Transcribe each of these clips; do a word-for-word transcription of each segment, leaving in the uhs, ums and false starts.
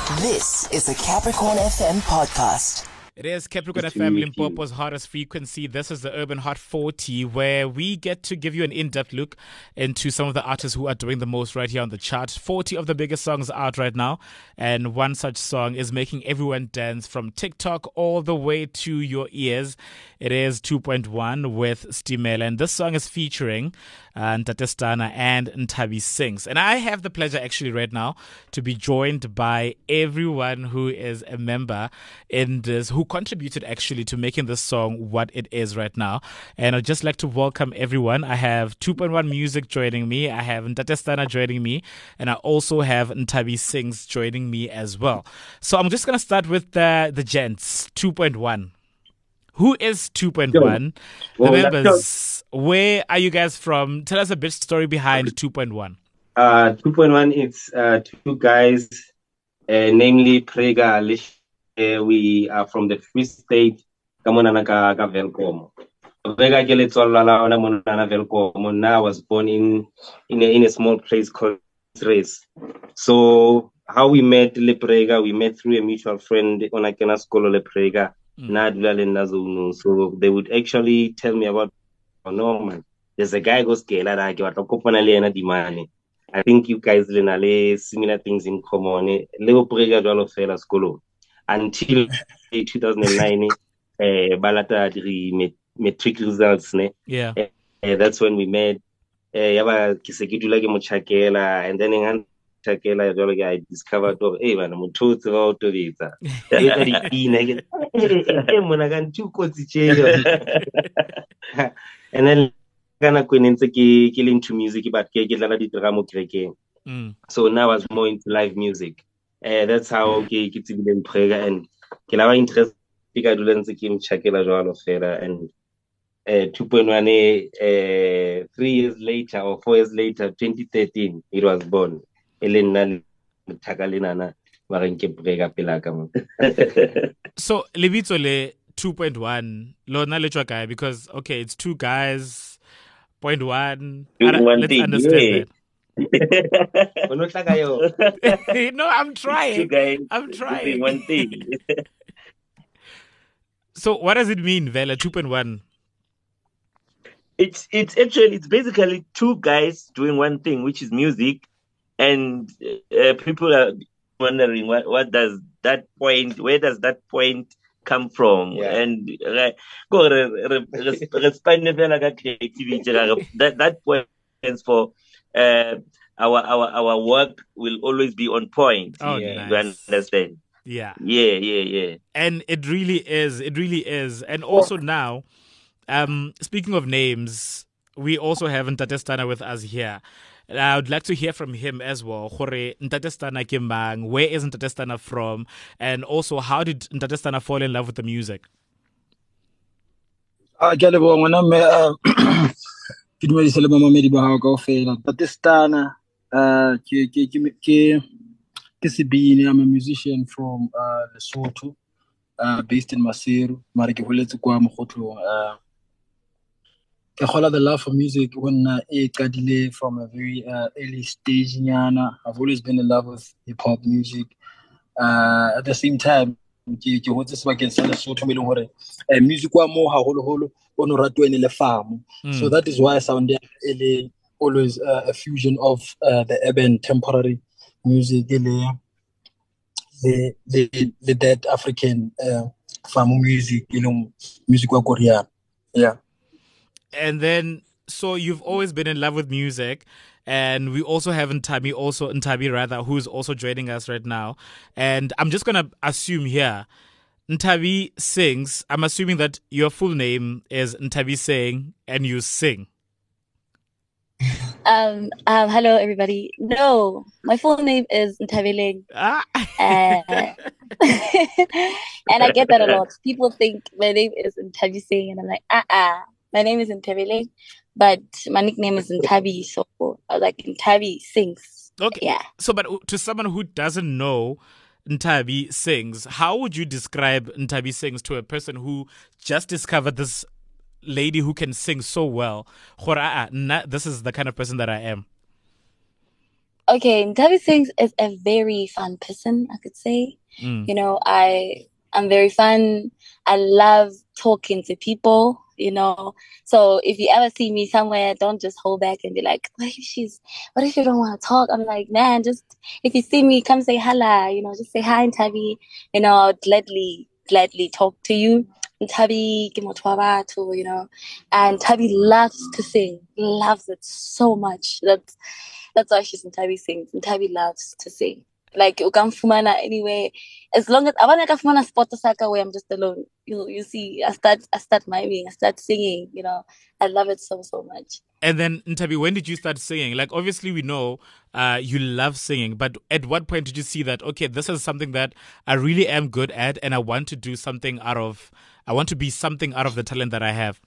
This is a Capricorn F M podcast. It is Capricorn F M, Limpopo's hottest frequency. This is the Urban Hot forty, where we get to give you an in-depth look into some of the artists who are doing the most right here on the chart. forty of the biggest songs are out right now, and one such song is making everyone dance from TikTok all the way to your ears. It is two point one with Stimela, and this song is featuring uh, Ntate Stana and Nthabi Sings. And I have the pleasure actually right now to be joined by everyone who is a member in this, who contributed actually to making this song what it is right now. And I'd just like to welcome everyone. I have two point one Music joining me, I have Ntate Stana joining me, and I also have Nthabi Sings joining me as well. So I'm just going to start with the, the gents. two point one. Who is two point one? The members, where are you guys from? Tell us a bit story behind two point one. Uh, two point one, it's uh, two guys, uh, namely Prega Alish. Uh, we are from the Free State. Kamonana ka ka Velkom. Vega Geletswala Monana Velkom. Now I was born in in a, in a small place called Race. So how we met Leprega, we met through a mutual friend on a Kena School Leprega. Mm. So they would actually tell me about, oh no man, there's a guy goes I think you guys learn similar things in common. Until two thousand nine, uh, Balata the metric results. Yeah, uh, that's when we met. Uh, and then in I discovered of hey man, I'm too throughout to it. And then kind of into killing to music, but mm. So now I was more into live music. Uh, that's how okay it's been prayer and Kilawa interest because I do Kim Chakela Joan of Fera and uh, two point one uh, three years later or four years later, twenty thirteen, it was born. Elena Tagalinana Marinke Brega Pilaka. So Levitsole two point one, Lona Lechokai, because okay, it's two guys, point one. one let's thing, understand yeah. that. No, I'm trying. Guys, I'm trying. One thing. So what does it mean, Vela, two point one? It's it's actually it's basically two guys doing one thing, which is music. And uh, people are wondering what, what does that point, where does that point come from? Yeah. And uh, that that point stands for uh, our our our work will always be on point. Oh, yeah. Nice. You understand? Yeah. Yeah, yeah, yeah. And it really is. It really is. And also now, um, speaking of names, we also have Ntate Stana with us here. I would like to hear from him as well. Ntate Stana Kimbang, where is Ntate Stana from? And also, how did Ntate Stana fall in love with the music? Ah, ke lebo ngwana me uh ke dumedisa le mamamedi ba hao kaofela. Ntate Stana uh ke ke ke ke sebini. I'm a musician from uh Lesotho, uh based in Maseru. Mara ke holetse kwa Mokgotlong. Uh I follow the love for music when uh, I started from a very uh, early stage. I've always been in love with hip hop music. Uh, at the same time, music wa mo haholoholo o no ratwa le farm. So that is why I sound always uh, a fusion of uh, the urban temporary music, the the the, the dead African uh, farm music, you know, music wa Korean. Yeah. And then, so you've always been in love with music, and we also have Nthabi, also Nthabi rather, who's also joining us right now. And I'm just gonna assume here, Nthabi Sings. I'm assuming that your full name is Nthabi Sing, and you sing. Um, um, hello everybody. No, my full name is Nthabi Ling. Ah. Uh, and I get that a lot. People think my name is Nthabi Sing, and I'm like, ah, uh-uh. My name is Nthabi, but my nickname is Nthabi, so I was like, Nthabi Sings. Okay. Yeah. So, but to someone who doesn't know Nthabi Sings, how would you describe Nthabi Sings to a person who just discovered this lady who can sing so well? This is the kind of person that I am. Okay, Ntabi Sings is a very fun person, I could say. Mm. You know, I I'm very fun. I love talking to people, you know. So if you ever see me somewhere, don't just hold back and be like, what if she's what if you don't want to talk? I'm like, man, just if you see me, come say hello, you know, just say hi, Ntabi. You know, I'll gladly, gladly talk to you. Ntabi, ke motho wa batho, you know. And Ntabi loves to sing, loves it so much. That's that's why she's Ntabi Sings. Ntabi loves to sing. Like you can fumana anyway. As long as I want to fumana spot saka where I'm just alone. You you see, I start I start miming, I start singing. You know, I love it so so much. And then, Ntabi, when did you start singing? Like, obviously, we know uh, you love singing, but at what point did you see that, okay, this is something that I really am good at, and I want to do something out of, I want to be something out of the talent that I have?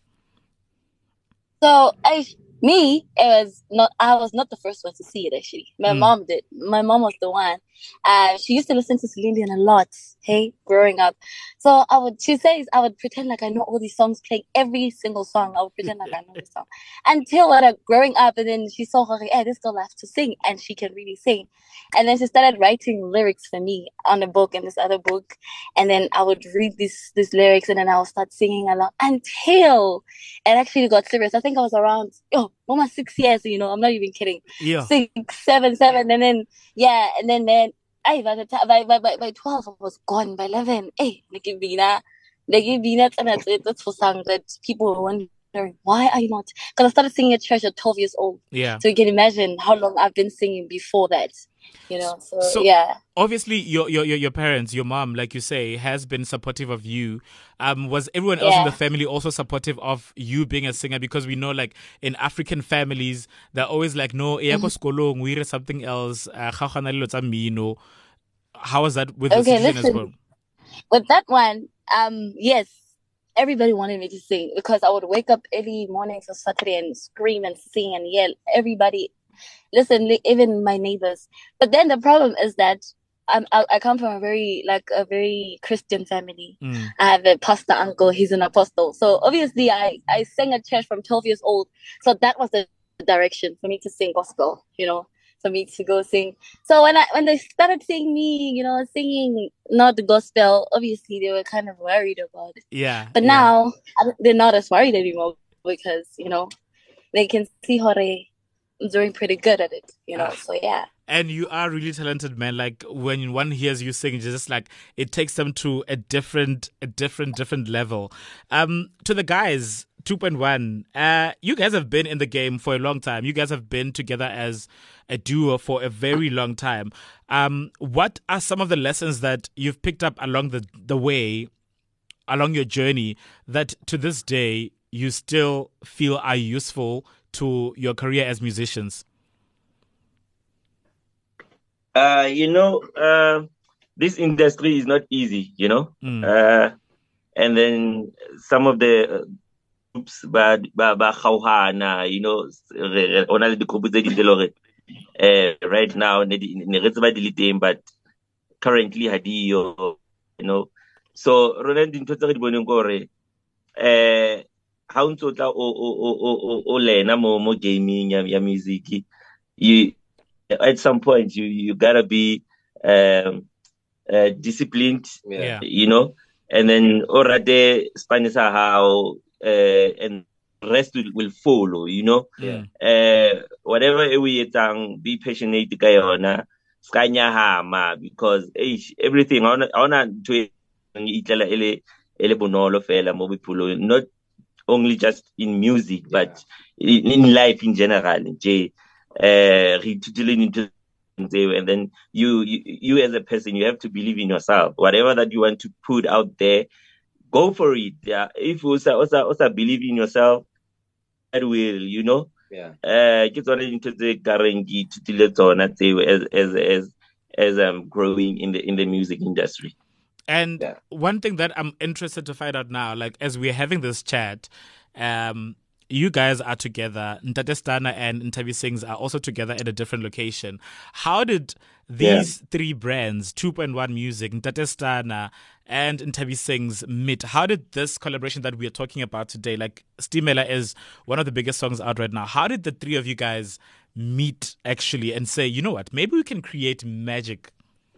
So I, me, it was not. I was not the first one to see it. Actually, my Mm. mom did. My mom was the one. Uh, she used to listen to Celine Dion a lot. Hey, growing up, so I would. She says I would pretend like I know all these songs, playing every single song. I would pretend like I know the song until when I growing up, and then she saw her. Like, hey, this girl loves to sing, and she can really sing. And then she started writing lyrics for me on a book and this other book, and then I would read these these lyrics, and then I would start singing along until it actually got serious. I think I was around oh almost six years. You know, I'm not even kidding. Yeah. Six, seven, seven, and then yeah, and then then. Ay, by the time by, by by by twelve, I was gone. By eleven, hey, Nikibina, Nikibina, and that's it. That's for songs that people were wondering why are you not? Because I started singing at church at twelve years old. Yeah. So you can imagine how long I've been singing before that. You know, so, So- yeah. Obviously, your, your your your parents, your mom, like you say, has been supportive of you. Um, was everyone else in Yeah. the family also supportive of you being a singer? Because we know, like in African families, they're always like, "No, eya ko sekolong, we read something else." uh, ga gona dilo tsa mmino. How was that with the Okay, situation as listen. well? With that one, um, yes, everybody wanted me to sing because I would wake up early mornings on Saturday and scream and sing and yell. Everybody, listen, li- even my neighbors. But then the problem is that I'm, I, I come from a very, like, a very Christian family. Mm. I have a pastor uncle, he's an apostle. So obviously, I, I sang at church from twelve years old. So that was the direction for me to sing gospel, you know, for me to go sing. So when I when they started seeing me, you know, singing not the gospel, obviously they were kind of worried about it. Yeah. But yeah. now I don't- they're not as worried anymore because, you know, they can see how they doing pretty good at it, you know. Ah. So yeah. And you are really talented, man. Like when one hears you sing, it's just like it takes them to a different, a different, different level. Um, to the guys, two point one, uh, you guys have been in the game for a long time. You guys have been together as a duo for a very long time. Um, what are some of the lessons that you've picked up along the the way, along your journey, that to this day you still feel are useful to your career as musicians? Uh, you know, uh, this industry is not easy, you know. Mm. Uh, and then some of the uh, groups, ba ba ba kgaohana, you know, re- re- ho na le di-group tse ding tse leng hore, uh, right now ne di- ne re tseba di le teng, but currently ha diyo, you know. So rona dintho tse re di boneng ke hore eh ha o ntso tla o o o o o lena mo mo gaming ya, ya music, you at some point you you gotta be um uh, disciplined, Yeah. you know, and then already Spanish how uh, and rest will, will follow, you know. Mm. Uh, whatever we etsang, be passionate ka yona, ska nyahama, because eh, everything on on to itlela ele ele bonolo fela mo bophelong, not only just in music but in, in life in general. Nje, eh, re ithutile dintho tseo, and then you, you you as a person, you have to believe in yourself. Whatever that you want to put out there, go for it. Yeah, if you also also, also believe in yourself, that will, you know. Yeah. Uh, ke tsone dintho tse kareng ke ithutile tsona tseo as as as as I'm growing in the in the music industry. And Yeah. one thing that I'm interested to find out now, like as we're having this chat, um, you guys are together. Ntate Stana and Ntabi Sings are also together at a different location. How did these three brands, two point one Music, Ntate Stana, and Ntabi Sings meet? How did this collaboration that we are talking about today, like Stimela is one of the biggest songs out right now, how did the three of you guys meet actually and say, you know what, maybe we can create magic?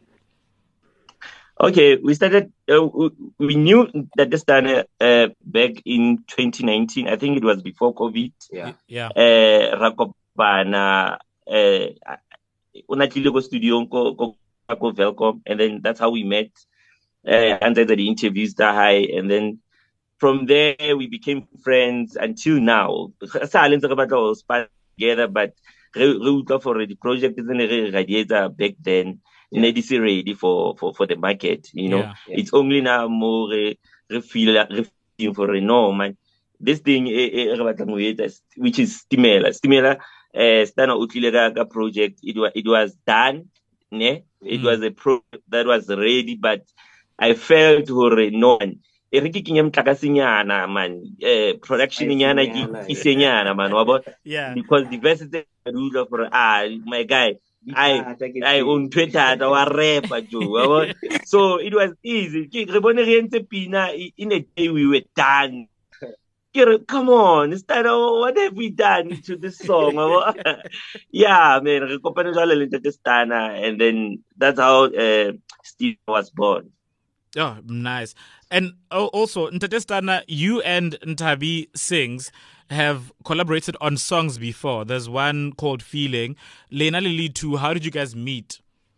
Okay, we started, uh, we knew that this time uh, back in twenty nineteen, I think it was before COVID. Yeah. Yeah. Uh, Rakopana, uh, Unatili go studio, go, go, go Velcom, and then that's how we met. Uh, and then the interviews that high, and then from there we became friends until now. Silence about span together, but we for the project isn't radiator back then. Yeah. It is ready for, for, for the market, you know. Yeah. Yeah. It's only now more re, refeel, refeel for a no man. This thing, which is Stimela. Stimela, uh, Stana Utilega project, it was, it was done, ne? It mm. was a project that was ready, but I felt for a no man. Eriki kinyam takasinyana man, uh, production nyana kisenyana man, wabo. Yeah. Because diversity rule for ah, my guy. I I on Twitter our rapper Joe. So it was easy. In a day we were done. Come on, instead of what have we done to this song? Yeah, man, and then that's how uh, Steve was born. Oh, nice. And oh, also, Ntatestana, you and Ntabi Sings have collaborated on songs before. There's one called Feeling. Lena Lily too, how did you guys meet?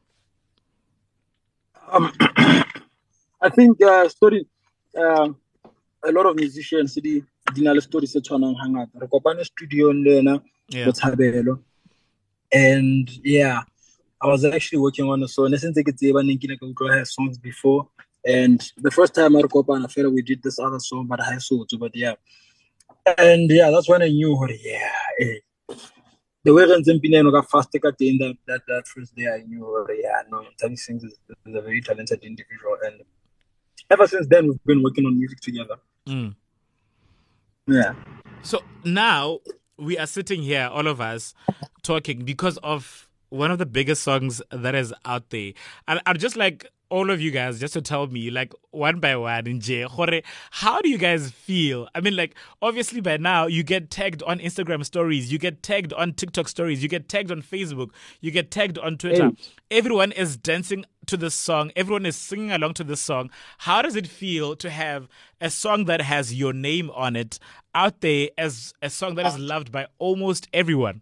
Um, I think uh, story, uh, a lot of musicians, the dinale story se tshwanang hangata. Re kopane studio lena Yeah. go Thabelo. And yeah, I was actually working on a song. Since I had songs before. And the first time I Kopana felt we did this other song, but I saw it, but yeah. And yeah, that's when I knew her. Yeah, eh. The way Renzempine got fast take at the end of that, that first day, I knew her. Yeah, no, Tavi Sings is, is a very talented individual. And ever since then, we've been working on music together. Mm. Yeah. So now we are sitting here, all of us, talking because of one of the biggest songs that is out there. And I'm just like, all of you guys, just to tell me, like, one by one, in J, how do you guys feel? I mean, like, obviously by now, you get tagged on Instagram stories, you get tagged on TikTok stories, you get tagged on Facebook, you get tagged on Twitter. Hey. Everyone is dancing to this song. Everyone is singing along to this song. How does it feel to have a song that has your name on it out there as a song that is loved by almost everyone?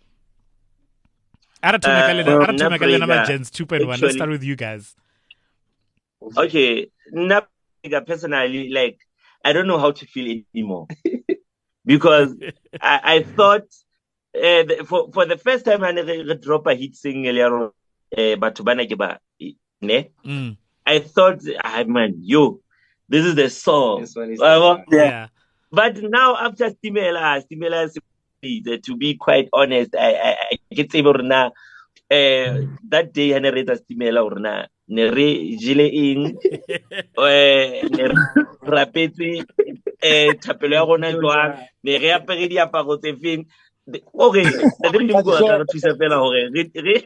Uh, two point one. Let's start with you guys. Okay, personally, like, I don't know how to feel anymore because I, I thought uh, the, for for the first time I drop a hit single, uh, ne? Mm. I thought, ah, man, yo, this is the song. This one is uh, the yeah. But now after Stimela, Stimela, to be quite honest, I I, I get able now. Uh, that day I narrate Stimela or na nere jile in eh nere rapetsi eh thapelo ya gona jwa nere ya pere di aparo tse feng okay the dream go ka thusa fela hore re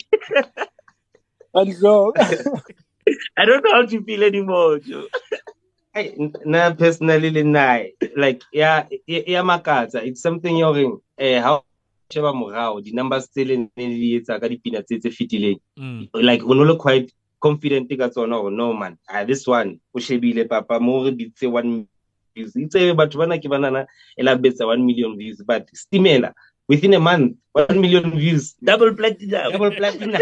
I don't know how to feel anymore. Hey, na personally like yeah yeah makatsa it's something you're eh how sheba morao the numbers still in the etsa ka dipina tse tse fitileng like o no quite confident ka tsona or no man ah this one o shebile papa mo re ditse one views it's a batho bana ke banana ela betsa one million views but Stimela within a month one million views double platinum double platinum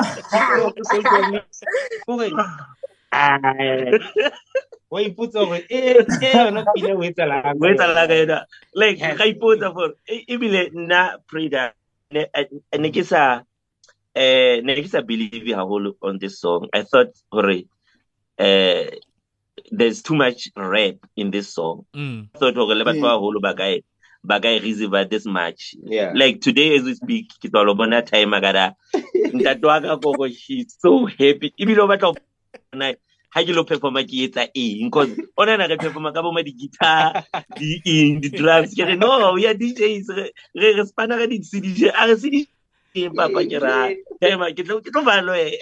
Why put over eh eh no pina wetsa la wetsa la ga like ga ipotsa for ebile na Preda ne ne ke sa eh ne ke sa believe haholo on this song. I thought hore eh there's too much rap in this song. Mm. I thought hore le batho ba haholo ba guy ba guy receive this much. Yeah. Like today as we speak ke tlo bona time agada ntatwa ka gogo she's so happy ebile ba tlo na ha ke lo performa ke etsa eng because ona na re performa ka bo ma di guitar di in di drums ke re no we are D Js re re spana ka di C D J a re C D J papa ke ra hey ma ke tlo ke tlo ba lo e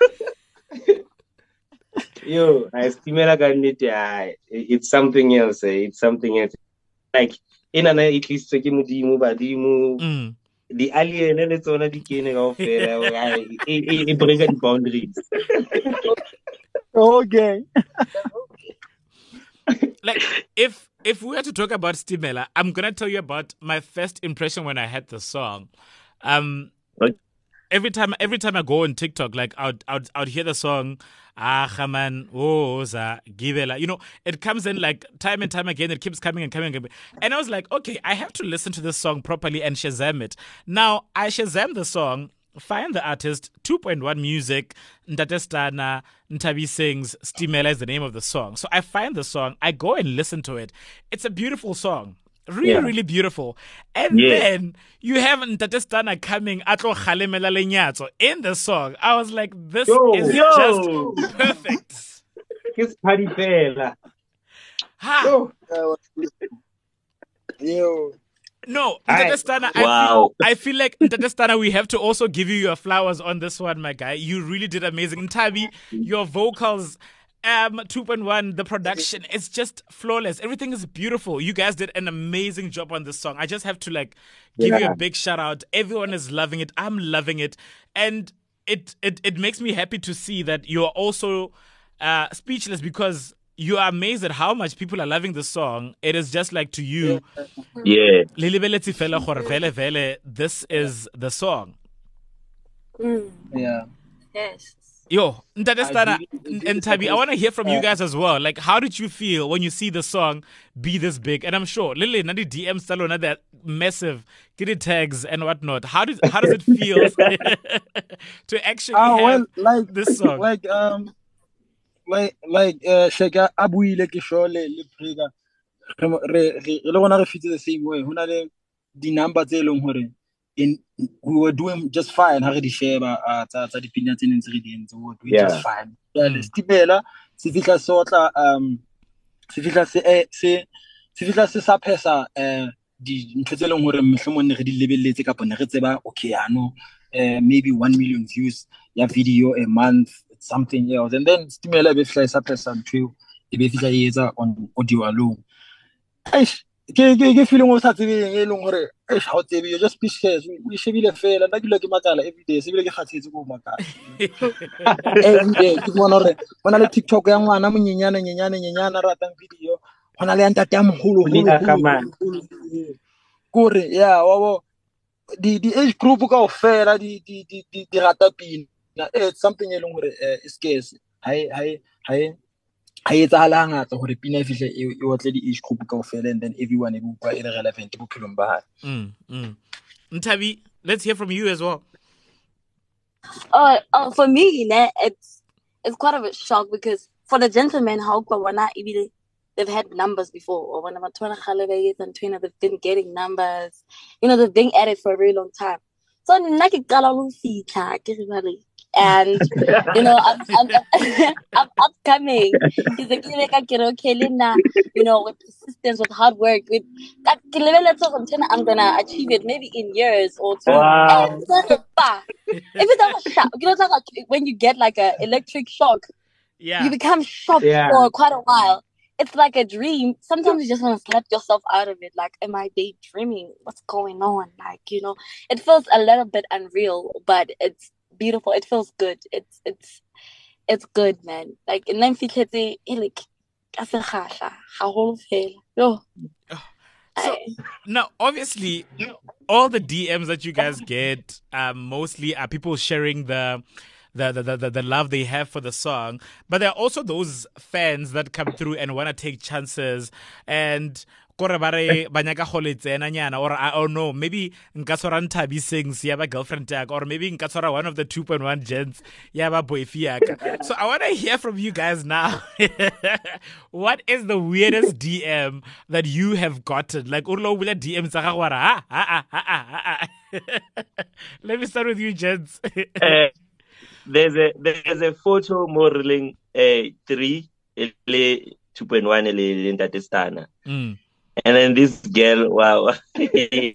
yo I Stimela ka nnete it's something else eh? It's something else like in ana at least ke modimo badimo the alien and it's on the beginning of it break the boundaries. Okay. Like, if if we were to talk about Stimela, I'm gonna tell you about my first impression when I heard the song. Um, What? every time every time I go on TikTok, like I'd I'd, I'd hear the song Ah Khaman Oza Givela. You know, it comes in like time and time again, it keeps coming and coming and coming. And I was like, okay, I have to listen to this song properly and Shazam it. Now I Shazam the song, find the artist, two point one Music, Ntate Stana, Ntabi sings, Stimela is the name of the song. So I find the song, I go and listen to it. It's a beautiful song. Really, Yeah. really beautiful. And Yeah. then you have Ntate Stana coming atlo khalemela lenyatso in the song. I was like, this Yo, is yo. just perfect. It's party fella. Ha! Yo. That was beautiful. Yo. No, Aye. Ntate Stana, I Wow. feel, I feel like Ntate Stana, we have to also give you your flowers on this one, my guy. You really did amazing. Ntabi, your vocals, um, two point one, the production, it's just flawless. Everything is beautiful. You guys did an amazing job on this song. I just have to like give you Yeah. a big shout out. Everyone is loving it. I'm loving it. And it it, it makes me happy to see that you're also uh, speechless because you are amazed at how much people are loving the song. It is just like to you, Yeah. Lelebeletse fela gore vele vele, this is the song. Mm, Yeah. yes. Yo, Ntate Stana I really- and Tabi, I want to hear from you guys as well. Like, how did you feel when you see the song be this big? And I'm sure, Lily, Nadi D M Salona, that massive, get it tags and whatnot. How does how does it feel to actually Ah, have well, like this song? like um like like uh Sheka abuile ke sure le le Prega re mo- re re re le gona re fitse the same way hona le di number tse leng hore in we were doing just fine ha re di sheba uh, tsa tsa dipina tse neng tse re di entse we were doing Yeah. just fine yeah Mm. le Stimela se fitla se otla um se fitla se eh, se se fitla se sa phesa eh di ntho tse leng hore mohlomong ne re di lebelletse kapa ne re tseba okay ano uh, maybe one million views ya video a month something else and then Stimela be fly sa phesa ntho e be fitla e etsa on audio alone eish ke ke ke feeling o sa tsebeng e leng hore eish ha o tsebe you just speechless we shebile fela nna dilo ke makala every day se bile ke kgathetse ko makala every day ke bona hore bona le TikTok ya ngwana monyenyane nyenyane nyenyane a ratang video hona le ya ntate ya moholo Oli holo Ackerman. kore yeah wa bo di di age group kaofela di di di di di rata pina it's something e leng hore eh, is scarce hai hai hai ha e etsahala hangata hore pina e fihle e e otle di age group kaofela and then everyone e bua e le relevant bophelong ba hae Mm, mm. Ntabi, let's hear from you as well. Uh, uh, for me, ne, it's it's quite of a shock because for the gentlemen, how Kawana even they've had numbers before, or when I'm twenty holidays and twenty, they've been getting numbers. You know, they've been at it for a very long time. So naki kalalu fita, everybody. And you know, I'm I'm I'm upcoming. He's like, you know, with persistence, with hard work, with I'm gonna achieve it maybe in years or two. Wow. If it's a shock, you know, it's like when you get like a electric shock, Yeah. you become shocked Yeah. for quite a while. It's like a dream. Sometimes you just want to slap yourself out of it. Like, am I daydreaming? What's going on? Like, you know, it feels a little bit unreal, but it's beautiful. It feels good. It's it's it's good, man. Like, and then fiketse like as a khasha, how Yo. So now, obviously, all the D Ms that you guys get um, mostly are people sharing the the, the the the love they have for the song, but there are also those fans that come through and want to take chances and. Kore bare banyaka go letsena nyana, or I don't know, maybe nka tshwara Ntabi sings ya ba girlfriend tag, or maybe nka tshwara one of the two point one gents ya ba boyfriend yaka. So I want to hear from you guys now. What is the weirdest D M that you have gotten? Like urlo bula D M tsa gago wa ra, ah ah ah ah ah. Let me start with you, gents. Uh, there's a there's a photo modeling uh, three le two point one le le Ntate Stana. Mm. And then this girl, wow, I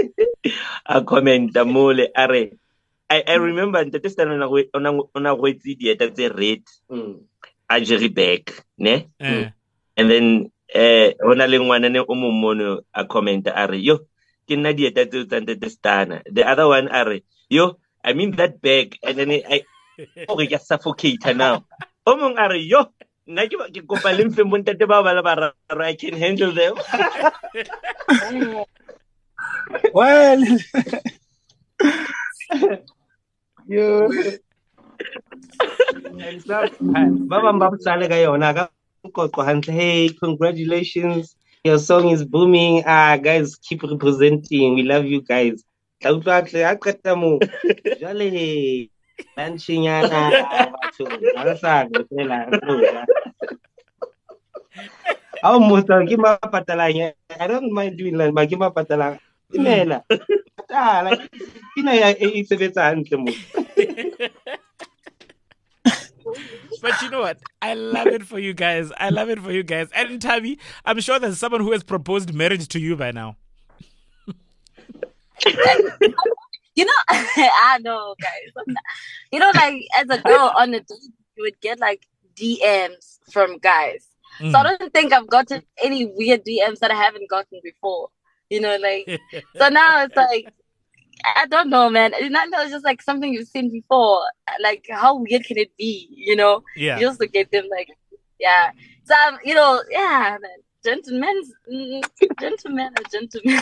comment the mole are. I I remember Ntate Stana on a on a wait video that's a red. Mm. A Jerry back, ne? Eh. And then eh ona le ngwana ne o mo mono a comment are yo ke nna dieta tseo tsa Ntate Stana. The other one are yo, I mean that bag, and then I oh ke suffocate now. O mong are yo, nna ke ke kopa le mfe mo ntate ba ba la ba ra- I can handle them. Well, Yo. And some ba bang ba botsale ka yona ka qoqo hantle. Hey, congratulations. Your song is booming. Ah, guys, keep representing. We love you guys. Tla utlwa tle a qeta mo. Jwale lunchinyana batho ha sa fela. How most ke ma patalang. I don't mind doing that, but ke ma patalang. Imela. Patala. Pina ya e sebetsa hantle mo. But you know what? I love it for you guys. I love it for you guys. And Tabi, I'm sure there's someone who has proposed marriage to you by now. You know, I know, guys. You know, like as a girl on a date, you would get like D Ms from guys. Mm. So I don't think I've gotten any weird D Ms that I haven't gotten before. You know, like so now it's like I don't know, man. It's not it's just like something you've seen before. Like how weird can it be? You know, Yeah. you just look at them like, yeah. So um, you know, yeah, man. Gentlemen, mm, gentlemen are gentlemen.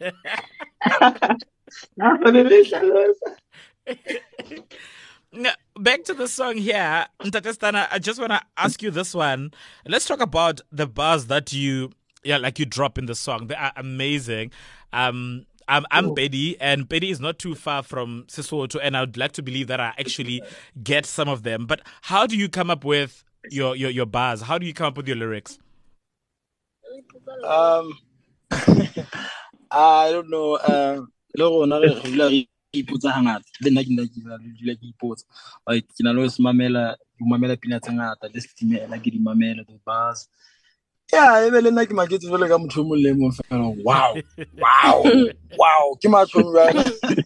Now, back to the song here, Ntate Stana, I just want to ask you this one. Let's talk about the bars that you, yeah, like you drop in the song. They are amazing. Um, I'm, I'm Betty, and Betty is not too far from Sesotho, and I would like to believe that I actually get some of them. But how do you come up with your, your, your bars? How do you come up with your lyrics? um, I don't know. Um, le rona re dula re ipotsa hangata le nna ke nna ke dula ke dula ke ipotsa like ke na le ho se mamela ke mamela pina tse ngata le stimela ke di mamela the bars. Yeah, e be le nna ke maketse jwale ka motho o mong le mong fela. Wow, wow, wow, ke matsho jwale.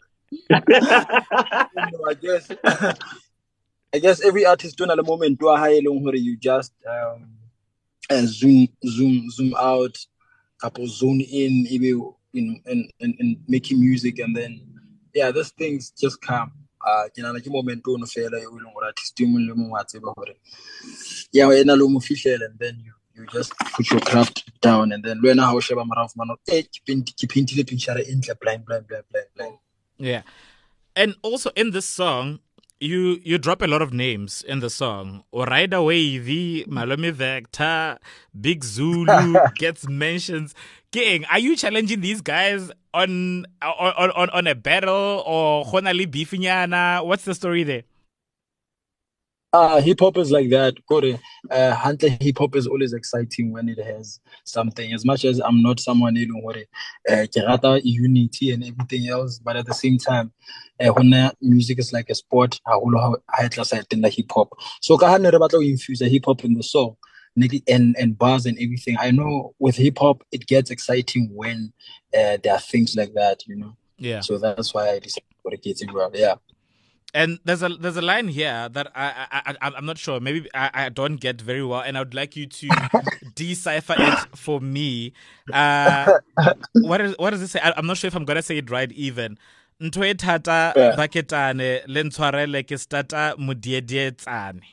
I guess I guess every artist do na le moment wa hae e leng hore you just um uh, zoom zoom zoom out, couple zone in, maybe in in, in in making music, and then yeah, those things just come. Uh, ke nana ke moment o no fela e leng hore artist e mong le mong wa tseba hore yeah ena lo mo fihlela, and then you you just put your craft down, and then learn how sheba mara of mano eh ke paint ke paintile picture e ntle blind blind blind blind blind. Yeah. And also in this song, you you drop a lot of names in the song. Oraida Wavy, Malome Vector, Big Zulu gets mentions. King, are you challenging these guys on on on, on a battle or Honali Bifinyana? What's the story there? Uh, hip hop is like that. Kore, uh, Hunter hip hop is always exciting when it has something. As much as I'm not someone you know what uh, ke rata unity and everything else, but at the same time, uh, when music is like a sport, I will have in the hip hop. So ka ha ne re batla ho infuse hip hop in the song, and and bars and everything. I know with hip hop it gets exciting when uh, there are things like that, you know. Yeah. So that's why I decided to get it well. Yeah. And there's a there's a line here that I I, I I'm not sure. Maybe I, I don't get very well, and I would like you to decipher it for me. Uh, what is what does it say? I, I'm not sure if I'm gonna say it right. Even ntho e thata baketane le ntshwarele ke stata modiedietsane.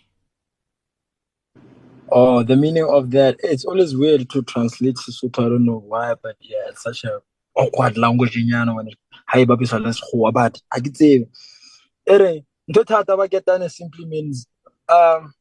Oh, the meaning of that, it's always weird to translate Sesotho. I don't know why, but yeah, it's such a awkward language in Yana when hi babi salas khuwa, but I could say ere ntho thata ba ketane simply means um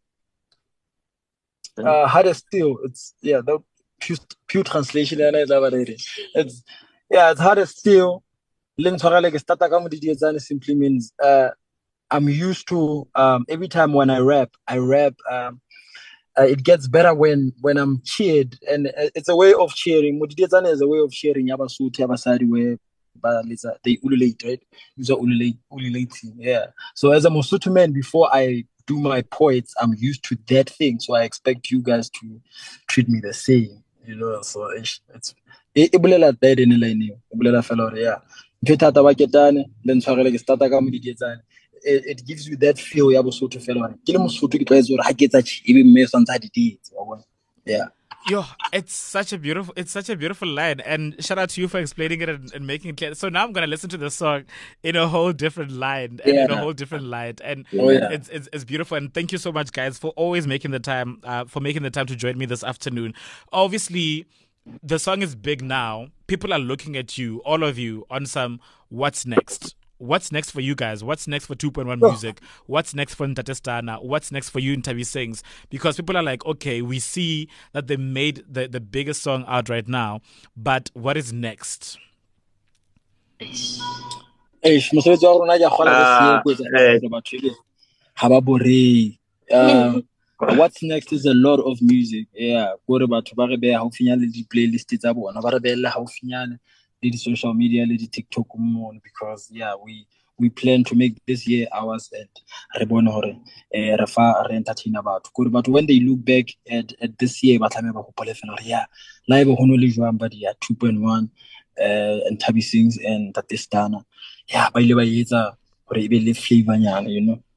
uh hard as steel. It's yeah, the pure, pure translation is it's yeah, it's hard as steel. Le ntshwarele ke stata ka modidietsane simply means uh I'm used to um every time when I rap, I rap um Uh, it gets better when when I'm cheered, and uh, it's a way of cheering. Modidietsane is a way of cheering. Yabasuti, Yabasadi, where they ululate, right? These are ululate, ululating, yeah. So as a Mosotho man, before I do my poets, I'm used to that thing. So I expect you guys to treat me the same, you know. So it's it's it bulela that in the bulela fellow, yeah. Ntata ba ketane, then tshwarele ke stata ka modidietsane. It, it gives you that feel ya Bosotho fela ke le Mosotho ke tlwaetse hore ha ke etsa chi ebe mme santsa di dits, yeah. Yo, it's such a beautiful, it's such a beautiful line, and shout out to you for explaining it and, and making it clear. So now I'm gonna listen to the song in a whole different line and Yeah. in a whole different light, and Oh, yeah. it's, it's it's beautiful. And thank you so much, guys, for always making the time, uh, for making the time to join me this afternoon. Obviously, the song is big now. People are looking at you, all of you, on some what's next. What's next for you guys? What's next for two point one Music? What's next for Ntate Stana? What's next for you in Nthabi Sings? Because people are like, okay, we see that they made the, the biggest song out right now, but what is next? Eish, mosebetsi wa rona ke a kgola re Ah, se etsa eh. gore batho ebe ha ba borehe. Um, what's next is a lot of music. Yeah, gore batho ba re behe haufinyane le di-playlist tsa bona, ba re behelle haufinyane le di-social media le di-TikTok mono, because yeah, we we plan to make this year ours, and re bone hore eh re fa re entertainer batho. Gore batho when they look back at at this year ba tlameha ba hopole fela hore yeah, live ho no le jwang ba di ya two point one uh, and Nthabi Sings and Ntate Stana. Yeah, ba ile ba etsa hore e be le flavor nyana, you know.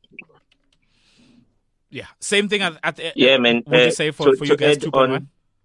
Yeah, same thing at, at Yeah, man. Would uh, you say for, to, for to you guys add two point one? on,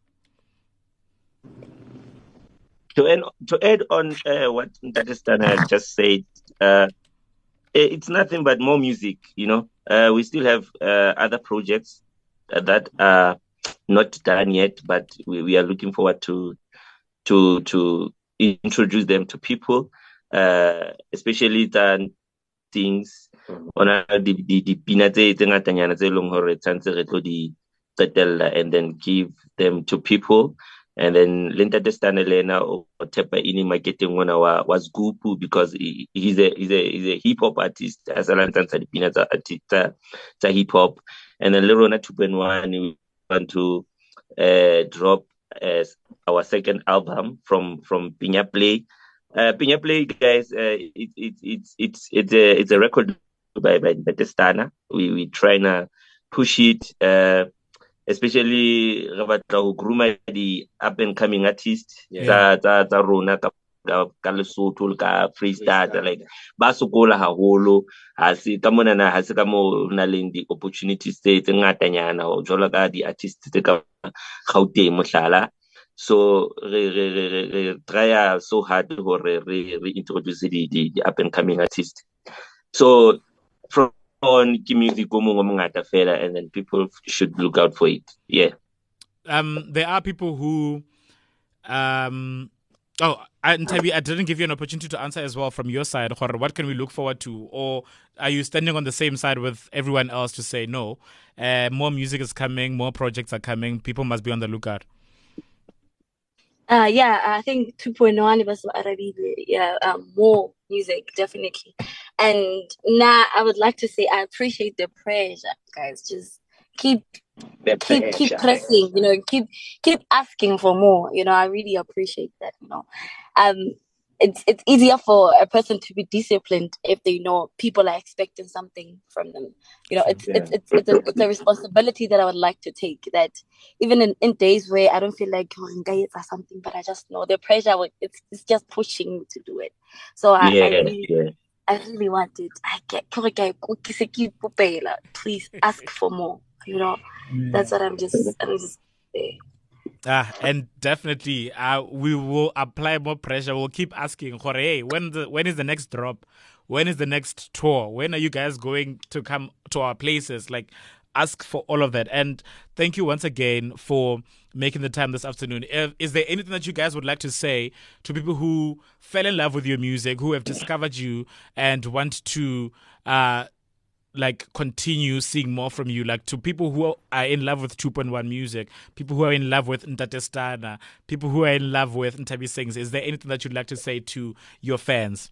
to add, to add on uh, what Ntate Stana has just said, uh, eh, it's nothing but more music, you know. Uh, we still have uh, other projects uh, that are not done yet, but we, we are looking forward to to to introduce them to people, uh, especially the things on the the the pina tse tse ngatanyana tse leng hore tshantse re tlo di qetella and then give them to people. And then Ntate Stana lena o tepa ini marketing one wa was Gupu, because he, he's a he's a he's a hip hop artist as a lantansa di pina tsa artista tsa hip hop. And then Lerona two point one we want to uh, drop as our second album from from Pinya Play. Uh, Pinya Play, guys, uh, it, it, it's it's it's a it's a record by by Ntate Stana. We we trying to push it, uh, especially about to groom the up and coming artists. Yeah. Tsa tsa tsa rona ka ka ka Lesotho ka Freestyle, like ba sokola haholo ha se ka mona na ha se ka mo na leng di opportunities tse tse ngatanyana ho jwalo ka di artists tse ka Gauteng mohlala. So re re re re re try so hard hore re re introduce the, the the up and coming artists. So from on ke music o mongwe o mongata fela, and then people should look out for it. Yeah. Um, there are people who, um, oh, I, Nthabi, I didn't give you an opportunity to answer as well from your side. What can we look forward to? Or are you standing on the same side with everyone else to say, no, uh, more music is coming, more projects are coming, people must be on the lookout? Uh, yeah, I think two point one was yeah, um, more music, definitely. And now I would like to say I appreciate the pressure, guys. Just keep The keep pressure. keep pressing, you know, keep keep asking for more. You know, I really appreciate that, you know. Um it's it's easier for a person to be disciplined if they know people are expecting something from them. You know, it's Yeah. it's it's it's a, it's a responsibility that I would like to take. That even in, in days where I don't feel like oh, or something, but I just know the pressure. will- It's it's just pushing me to do it. So I, I Yeah, really yeah. I really want it. I get please ask for more. You know, that's what I'm just I'm just saying. Ah, and definitely, uh, we will apply more pressure. We'll keep asking, "Hore, hey, when the when is the next drop? When is the next tour? When are you guys going to come to our places?" Like, ask for all of that. And thank you once again for making the time this afternoon. If, is there anything that you guys would like to say to people who fell in love with your music, who have discovered you and want to uh, like continue seeing more from you, like to people who are in love with two point one Music, people who are in love with Ntate Stana, people who are in love with Nthabi Sings? Is there anything that you'd like to say to your fans?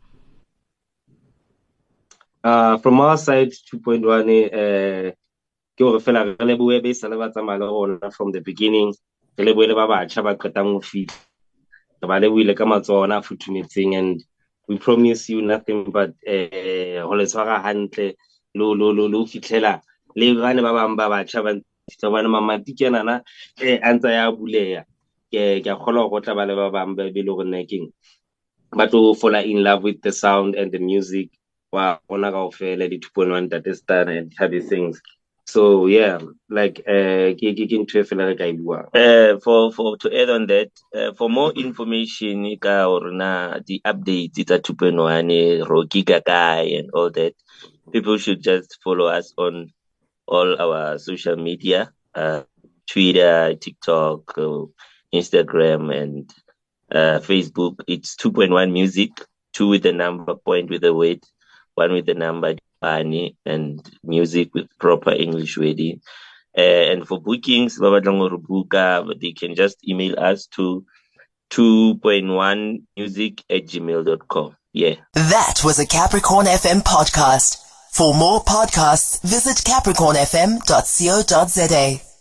Uh, from our side, two point one, uh, ke hore fela re lebohe be sa le ba tsamaya le rona from the beginning. Re lebohe le ba batjha ba qetang ho fihla. Re ba lebohile ka matsoho ana a futhumetseng, and we promise you nothing but eh ho le tshwara hantle lo lo lo lo fitlela le bana ba bang ba batjha ba ntse ba mamati ke nana eh antsa ya buleya ke ke a kgola go tla ba le ba bang ba be le go nna keng ba tlo fall in love with the sound and the music wa bona kaofela di two point one Ntate Stana and Nthabi Sings. So yeah, like uh, ke- ke- ke ntho e fela re ka e buang. Uh, for for to add on that, uh, for more information, ka or na the updates it's a two point one, Rocky Gagai and all that, people should just follow us on all our social media, uh, Twitter, TikTok, uh, Instagram, and uh, Facebook. It's two point one Music, two with the number, point with the word, one with the number, Pani, and music with proper English wording. Uh, and for bookings, ba batlang ho re booka, they can just email us to two point one music at gmail dot com. Yeah. That was a Capricorn F M podcast. For more podcasts, visit capricorn f m dot co dot za.